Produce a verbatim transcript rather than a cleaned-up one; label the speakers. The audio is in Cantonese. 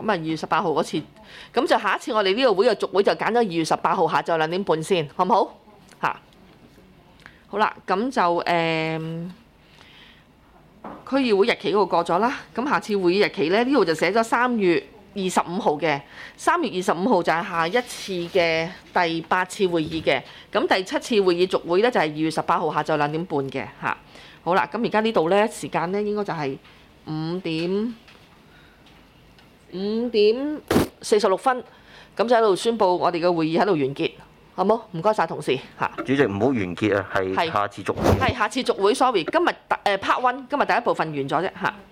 Speaker 1: 咁啊二月十八號嗰次，咁就下一次我哋呢個會嘅續會就揀咗二月十八號下晝兩點半先，好唔好？嚇，好啦，咁就誒、嗯、區議會日期嗰度過咗啦，咁下次會議日期咧，呢度就寫咗三月二十五號嘅，三月二十五號就係下一次嘅第八次會議嘅，咁第七次會議續會咧就係二月十八號下晝兩點半嘅嚇。好啦，咁而家呢度咧時間咧應該就係五點五點四十六分，咁就喺度宣佈我哋嘅會議喺度完結，好冇？唔該晒同事嚇。
Speaker 2: 主席唔好完結啊，係下次續會。
Speaker 1: 係下次續會 ，sorry，今日誒 part one，今日第一部分完咗啫嚇。